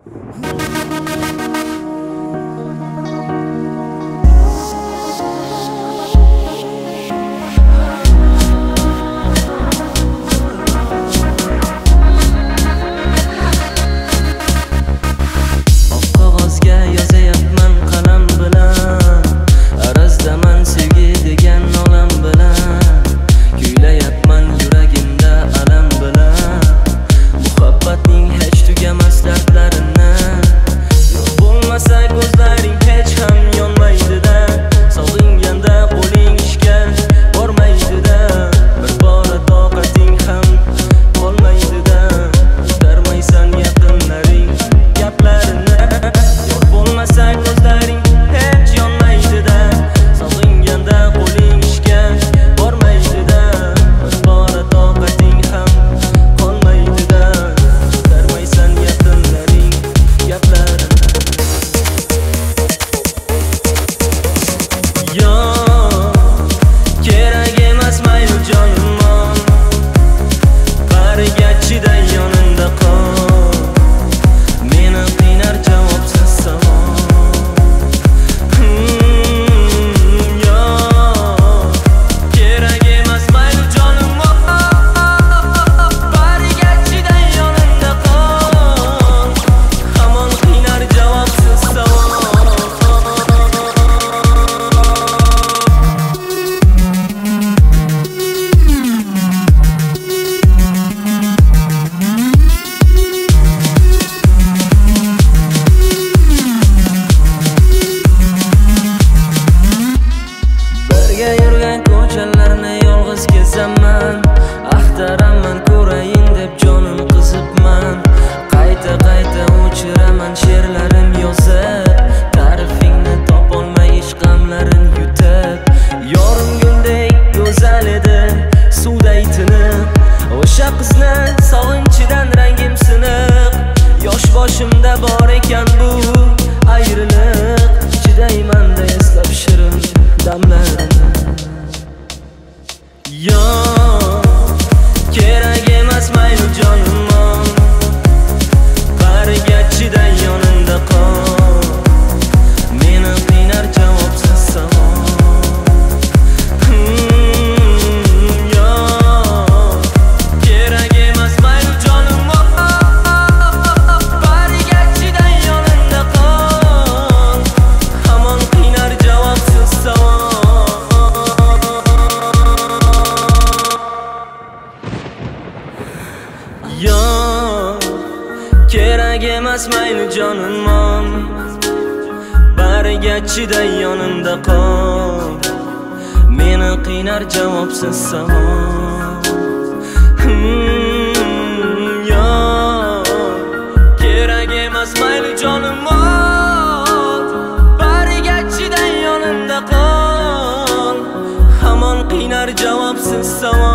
Axtaraman ko'rayin deb jonim qizibman. Qayta o'chiraman she'rlarim yozib, ta'rifingni topolmay ish g'amlarin yutib. Yorim guldek go'zal edi, suvday tinib, o'sha qizni sog'inchidan rangim siniq. Yosh boshimda bor ekan bu ayriliq, chidayman-da eslab shirin damlarini. Kerak emas mayli jonimon, bariga chiday yonimda qol. Meni qiynar javobsiz savol. Kerak emas mayli jonimon, bariga chiday yonimda qol. Hamon qiynar javobsiz savol. Kerak emas mayli jonimon, bariga chiday yonimda qol. Meni qiynar javobsiz savol. Kerak emas mayli jonimon, bariga chiday yonimda qol. Hamon qiynar javobsiz savol.